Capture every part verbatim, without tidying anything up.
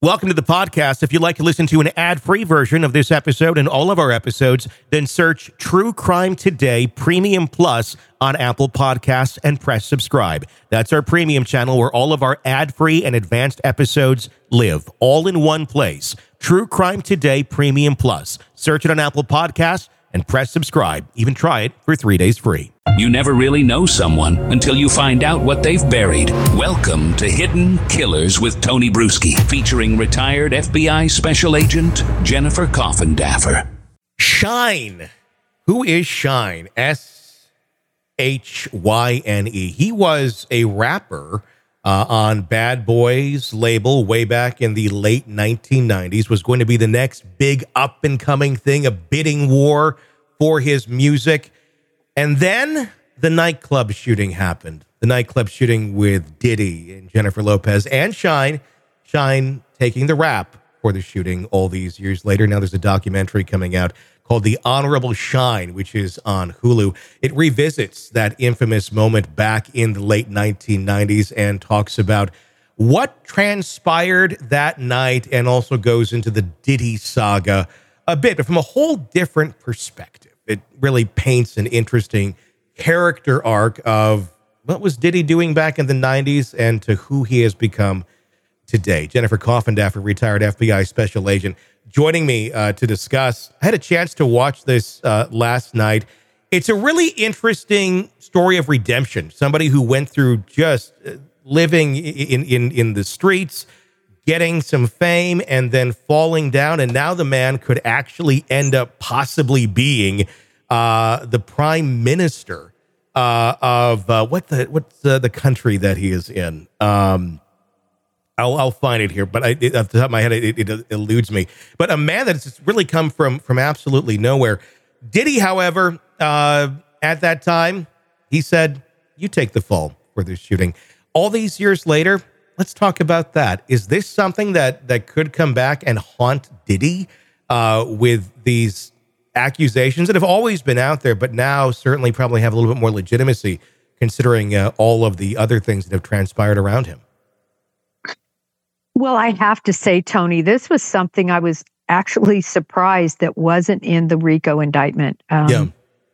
Welcome to the podcast. If you'd like to listen to an ad-free version of this episode and all of our episodes, then search True Crime Today Premium Plus on Apple Podcasts and press subscribe. That's our premium channel where all of our ad-free and advanced episodes live, all in one place. True Crime Today Premium Plus. Search it on Apple Podcasts and press subscribe. Even try it for three days free. You never really know someone until you find out what they've buried. Welcome to Hidden Killers with Tony Bruschi, featuring retired F B I Special Agent Jennifer Coffindaffer. Shine. Who is Shine? S H Y N E. He was a rapper uh, on Bad Boys label way back in the late nineteen nineties. Was going to be the next big up-and-coming thing, a bidding war for his music. And then the nightclub shooting happened. The nightclub shooting with Diddy and Jennifer Lopez and Shine. Shine taking the rap for the shooting all these years later. Now there's a documentary coming out called The Honorable Shine, which is on Hulu. It revisits that infamous moment back in the late nineteen nineties and talks about what transpired that night and also goes into the Diddy saga a bit, but from a whole different perspective. It really paints an interesting character arc of what was Diddy doing back in the nineties and to who he has become today. Jennifer Coffindaffer, retired F B I Special Agent, joining me uh, to discuss. I had a chance to watch this uh, last night. It's a really interesting story of redemption. Somebody who went through just uh, living in, in, in the streets, getting some fame, and then falling down. And now the man could actually end up possibly being uh, the prime minister uh, of uh, what the what's uh, the country that he is in. Um, I'll, I'll find it here, but I, it, off the top of my head, it, it, it eludes me. But a man that's just really come from from absolutely nowhere. Diddy, however, uh, at that time, he said, "You take the fall for this shooting." All these years later, let's talk about that. Is this something that that could come back and haunt Diddy uh, with these accusations that have always been out there, but now certainly probably have a little bit more legitimacy considering uh, all of the other things that have transpired around him? Well, I have to say, Tony, this was something I was actually surprised that wasn't in the RICO indictment. Um, yeah.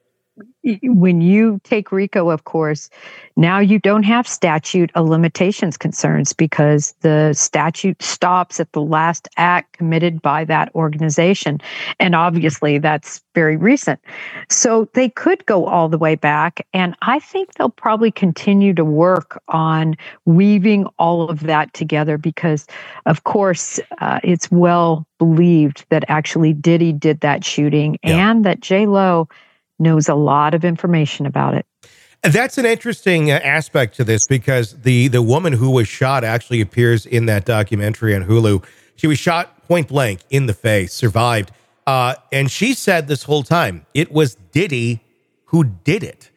When you take RICO, of course, now you don't have statute of limitations concerns because the statute stops at the last act committed by that organization. And obviously, that's very recent. So they could go all the way back. And I think they'll probably continue to work on weaving all of that together because, of course, uh, it's well believed that actually Diddy did that shooting yeah. and that J-Lo knows a lot of information about it. That's an interesting uh, aspect to this because the the woman who was shot actually appears in that documentary on Hulu. She was shot point blank in the face, survived. Uh, and she said this whole time, it was Diddy who did it.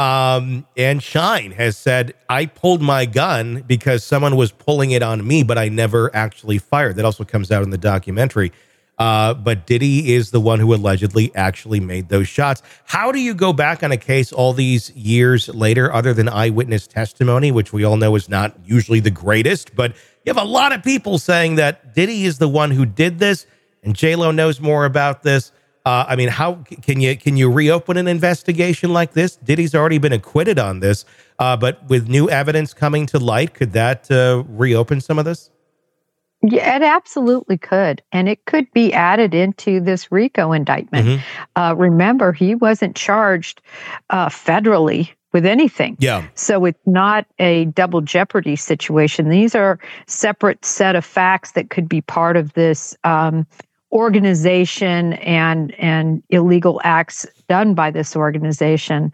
Um, and Shine has said, I pulled my gun because someone was pulling it on me, but I never actually fired. That also comes out in the documentary. Uh, but Diddy is the one who allegedly actually made those shots. How do you go back on a case all these years later, other than eyewitness testimony, which we all know is not usually the greatest, but you have a lot of people saying that Diddy is the one who did this and J-Lo knows more about this. Uh, I mean, how can you, can you reopen an investigation like this? Diddy's already been acquitted on this, uh, but with new evidence coming to light, could that uh, reopen some of this? Yeah, it absolutely could. And it could be added into this RICO indictment. Mm-hmm. Uh, remember, he wasn't charged uh, federally with anything. Yeah. So it's not a double jeopardy situation. These are separate set of facts that could be part of this um, organization and and illegal acts done by this organization.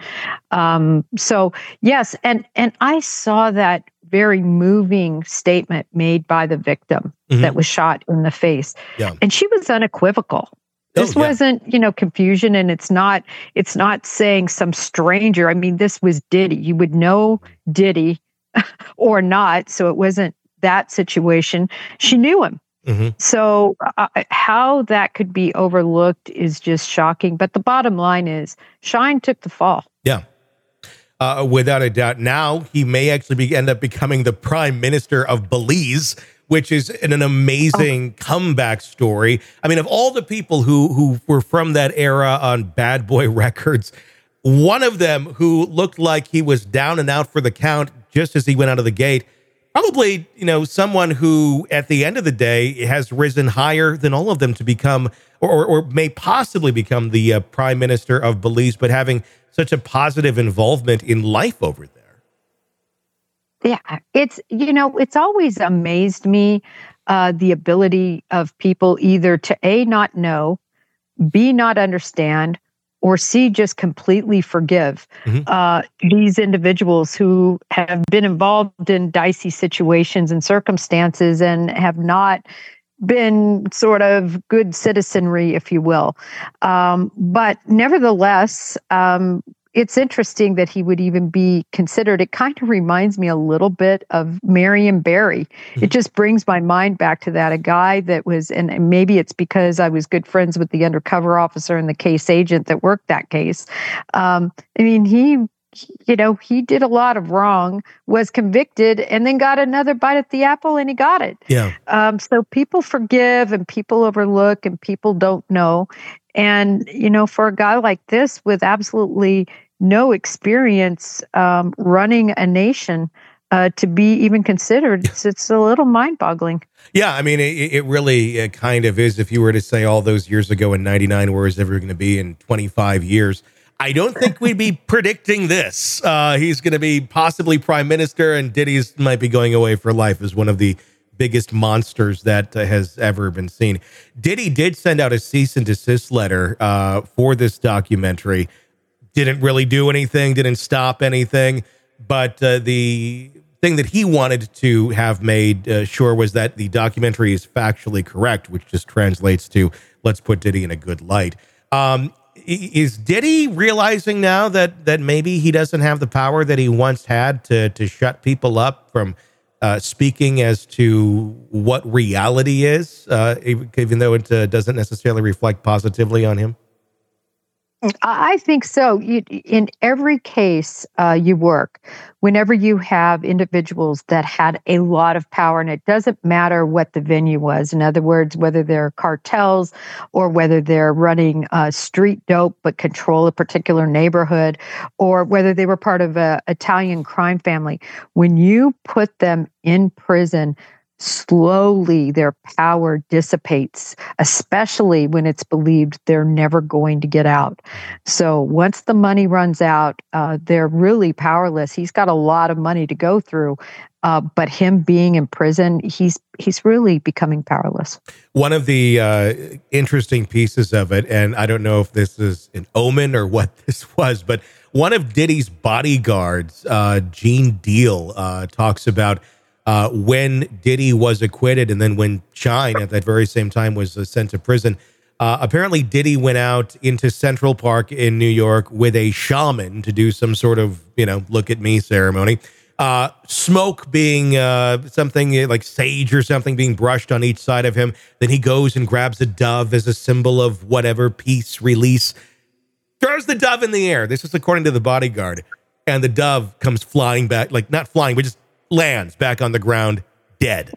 Um, so, yes, and and I saw that very moving statement made by the victim mm-hmm. that was shot in the face. Yeah. And she was unequivocal. This oh, yeah. wasn't, you know, confusion, and it's not it's not saying some stranger. I mean, this was Diddy. You would know Diddy or not, so it wasn't that situation. She knew him. Mm-hmm. So uh, how that could be overlooked is just shocking. But the bottom line is Shine took the fall. Yeah. Uh, without a doubt. Now he may actually be, end up becoming the prime minister of Belize, which is an, an amazing oh. comeback story. I mean, of all the people who who were from that era on Bad Boy Records, one of them who looked like he was down and out for the count just as he went out of the gate, probably, you know, someone who at the end of the day has risen higher than all of them to become, or, or may possibly become the uh, prime minister of Belize, but having such a positive involvement in life over there. Yeah, it's, you know, it's always amazed me, uh, the ability of people either to A, not know, B, not understand, or C, just completely forgive mm-hmm. uh, these individuals who have been involved in dicey situations and circumstances and have not been sort of good citizenry, if you will. Um, but nevertheless, um, it's interesting that he would even be considered. It kind of reminds me a little bit of Marion Barry. Mm-hmm. It just brings my mind back to that. A guy that was, and maybe it's because I was good friends with the undercover officer and the case agent that worked that case. Um, I mean, he, you know, he did a lot of wrong, was convicted, and then got another bite at the apple, and he got it. Yeah. Um, so people forgive and people overlook and people don't know. And, you know, for a guy like this with absolutely no experience um, running a nation uh, to be even considered, it's, it's a little mind-boggling. Yeah, I mean, it, it really uh, kind of is. If you were to say all those years ago in ninety-nine, where is ever going to be in twenty-five years, I don't think we'd be predicting this. Uh, he's going to be possibly prime minister, and Diddy's might be going away for life as one of the biggest monsters that uh, has ever been seen. Diddy did send out a cease and desist letter uh, for this documentary. Didn't really do anything, didn't stop anything. But uh, the thing that he wanted to have made uh, sure was that the documentary is factually correct, which just translates to let's put Diddy in a good light. Um, is Diddy realizing now that that maybe he doesn't have the power that he once had to to shut people up from Uh, speaking as to what reality is, uh, even though it uh, doesn't necessarily reflect positively on him? I think so. You, in every case uh, you work, whenever you have individuals that had a lot of power, and it doesn't matter what the venue was. In other words, whether they're cartels or whether they're running uh, street dope but control a particular neighborhood, or whether they were part of an Italian crime family, when you put them in prison, slowly their power dissipates, especially when it's believed they're never going to get out. So once the money runs out, uh, they're really powerless. He's got a lot of money to go through, uh, but him being in prison, he's he's really becoming powerless. One of the uh, interesting pieces of it, and I don't know if this is an omen or what this was, but one of Diddy's bodyguards, uh, Gene Deal, uh, talks about Uh, when Diddy was acquitted, and then when Shine at that very same time was uh, sent to prison. Uh, apparently, Diddy went out into Central Park in New York with a shaman to do some sort of, you know, look at me ceremony. Uh, smoke being uh, something like sage or something being brushed on each side of him. Then he goes and grabs a dove as a symbol of whatever, peace, release. Throws the dove in the air. This is according to the bodyguard. And the dove comes flying back, like not flying, but just lands back on the ground dead.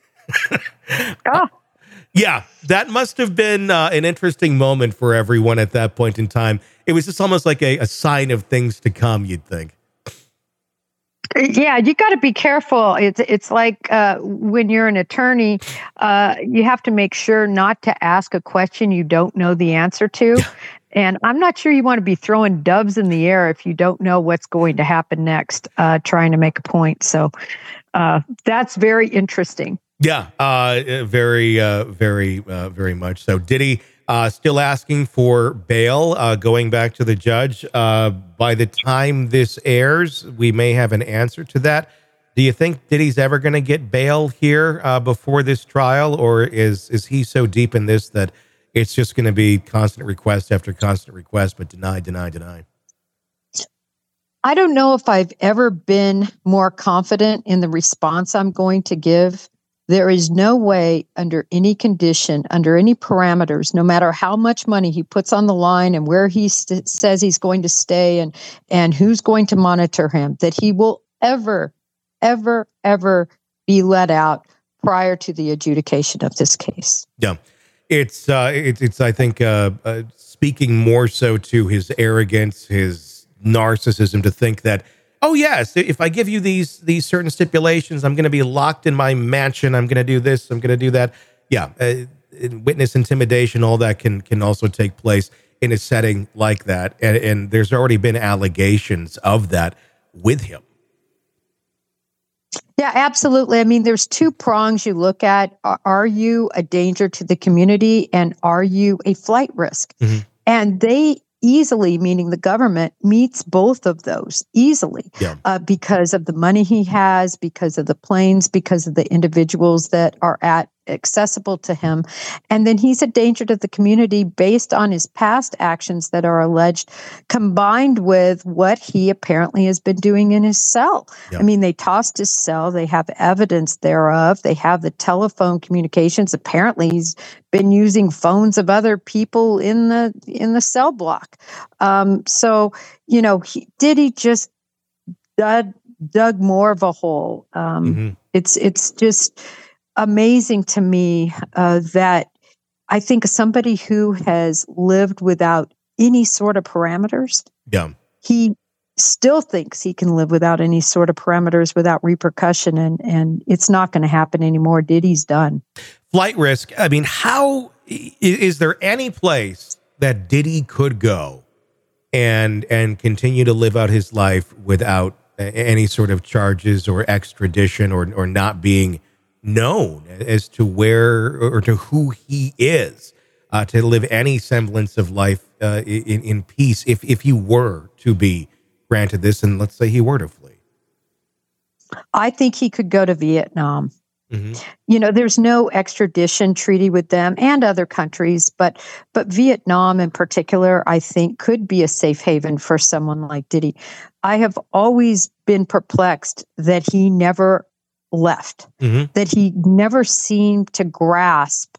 Oh. Yeah, that must have been uh, an interesting moment for everyone at that point in time. It was just almost like a, a sign of things to come, you'd think. Yeah, you got to be careful. It's it's like uh, when you're an attorney, uh, you have to make sure not to ask a question you don't know the answer to. Yeah. And I'm not sure you want to be throwing doves in the air if you don't know what's going to happen next, uh, trying to make a point. So uh, that's very interesting. Yeah, uh, very, uh, very, uh, very much so. Diddy uh, still asking for bail, uh, going back to the judge. Uh, by the time this airs, we may have an answer to that. Do you think Diddy's ever going to get bail here uh, before this trial, or is is he so deep in this that it's just going to be constant request after constant request, but deny, deny, deny? I don't know if I've ever been more confident in the response I'm going to give. There is no way under any condition, under any parameters, no matter how much money he puts on the line and where he st- says he's going to stay and, and who's going to monitor him, that he will ever, ever, ever be let out prior to the adjudication of this case. Yeah. It's, uh, it's, it's, I think, uh, uh, speaking more so to his arrogance, his narcissism, to think that, oh yes, if I give you these, these certain stipulations, I'm going to be locked in my mansion. I'm going to do this. I'm going to do that. Yeah. Uh, witness intimidation, all that can, can also take place in a setting like that. And, and there's already been allegations of that with him. Yeah, absolutely. I mean, there's two prongs you look at. Are you a danger to the community, and are you a flight risk? Mm-hmm. And they easily, meaning the government, meets both of those easily yeah. uh, because of the money he has, because of the planes, because of the individuals that are at accessible to him. And then he's a danger to the community based on his past actions that are alleged, combined with what he apparently has been doing in his cell. Yeah. I mean, they tossed his cell. They have evidence thereof. They have the telephone communications. Apparently, he's been using phones of other people in the in the cell block. Um, so, you know, he, did he just dug, dug more of a hole? Um, mm-hmm. It's it's just amazing to me uh, that I think somebody who has lived without any sort of parameters, yeah, he still thinks he can live without any sort of parameters, without repercussion, and and it's not going to happen anymore. Diddy's done. Flight risk. I mean, how is there any place that Diddy could go and and continue to live out his life without any sort of charges or extradition, or or not being known as to where or to who he is, uh, to live any semblance of life uh, in, in peace, if if he were to be granted this, and let's say he were to flee? I think he could go to Vietnam. Mm-hmm. You know, there's no extradition treaty with them and other countries, but but Vietnam in particular, I think, could be a safe haven for someone like Diddy. I have always been perplexed that he never left, mm-hmm. that he never seemed to grasp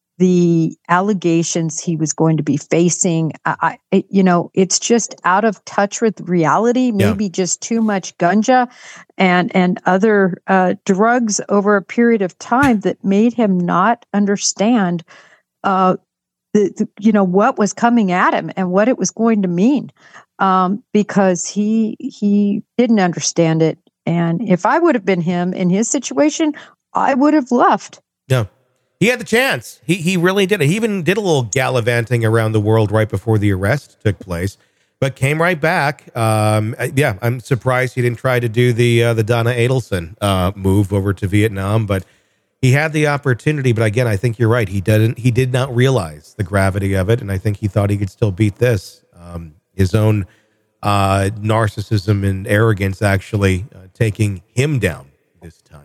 the allegations he was going to be facing. I, I, you know, it's just out of touch with reality, maybe yeah. just too much ganja and, and other uh, drugs over a period of time that made him not understand, uh, the, the, you know, what was coming at him and what it was going to mean, um, because he he didn't understand it. And if I would have been him in his situation, I would have left. Yeah. He had the chance. He he really did it. He even did a little gallivanting around the world right before the arrest took place, but came right back. Um, yeah, I'm surprised he didn't try to do the uh, the Donna Adelson uh, move over to Vietnam, but he had the opportunity. But again, I think you're right. He didn't. He did not realize the gravity of it, and I think he thought he could still beat this. Um, his own uh, narcissism and arrogance actually uh, taking him down this time.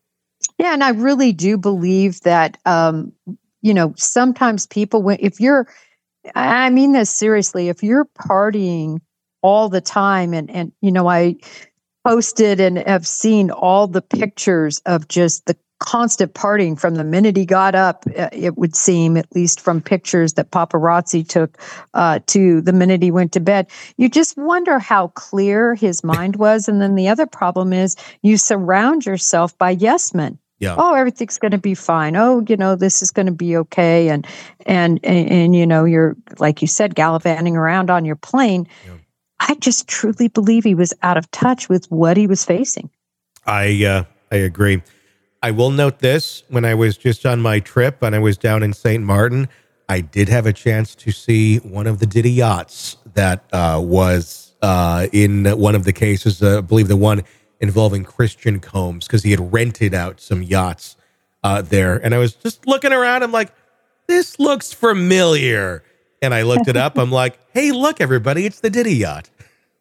Yeah, and I really do believe that, um, you know, sometimes people, when if you're, I mean this seriously, if you're partying all the time, and, and you know, I posted and have seen all the pictures of just the constant partying from the minute he got up, it would seem, at least from pictures that paparazzi took, uh, to the minute he went to bed. You just wonder how clear his mind was. And then the other problem is you surround yourself by yes men. Yeah. Oh, everything's going to be fine. Oh, you know, this is going to be okay. And, and, and, and, you know, you're, like you said, gallivanting around on your plane. Yeah. I just truly believe he was out of touch with what he was facing. I, uh, I agree. I will note this: when I was just on my trip and I was down in Saint Martin, I did have a chance to see one of the Diddy yachts that uh, was uh, in one of the cases, uh, I believe the one involving Christian Combs, because he had rented out some yachts uh, there. And I was just looking around. I'm like, this looks familiar. And I looked it up. I'm like, hey, look, everybody, it's the Diddy yacht.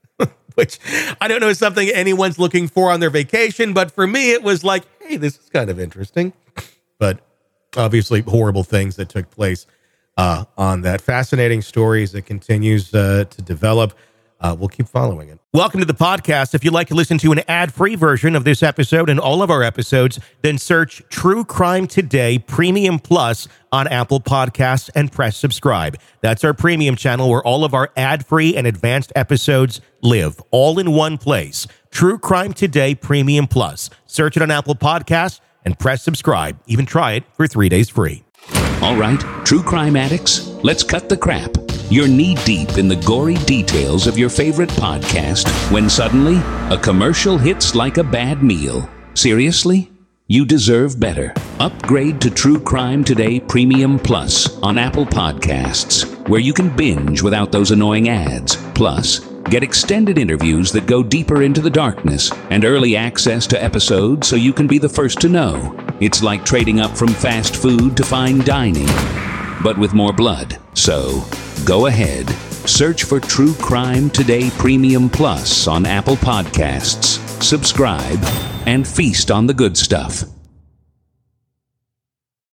Which I don't know is something anyone's looking for on their vacation. But for me, it was like, hey, this is kind of interesting. But obviously horrible things that took place uh, on that. Fascinating stories that continues uh, to develop. Uh, we'll keep following it. Welcome to the podcast. If you'd like to listen to an ad-free version of this episode and all of our episodes, then search True Crime Today Premium Plus on Apple Podcasts and press subscribe. That's our premium channel where all of our ad-free and advanced episodes live, all in one place. True Crime Today Premium Plus. Search it on Apple Podcasts, and press subscribe. Even try it for three days free. All right, true crime addicts, let's cut the crap. You're knee-deep in the gory details of your favorite podcast when suddenly a commercial hits like a bad meal. Seriously? You deserve better. Upgrade to True Crime Today Premium Plus on Apple Podcasts, where you can binge without those annoying ads. Plus, get extended interviews that go deeper into the darkness and early access to episodes so you can be the first to know. It's like trading up from fast food to fine dining, but with more blood. So, go ahead. Search for True Crime Today Premium Plus on Apple Podcasts. Subscribe and feast on the good stuff.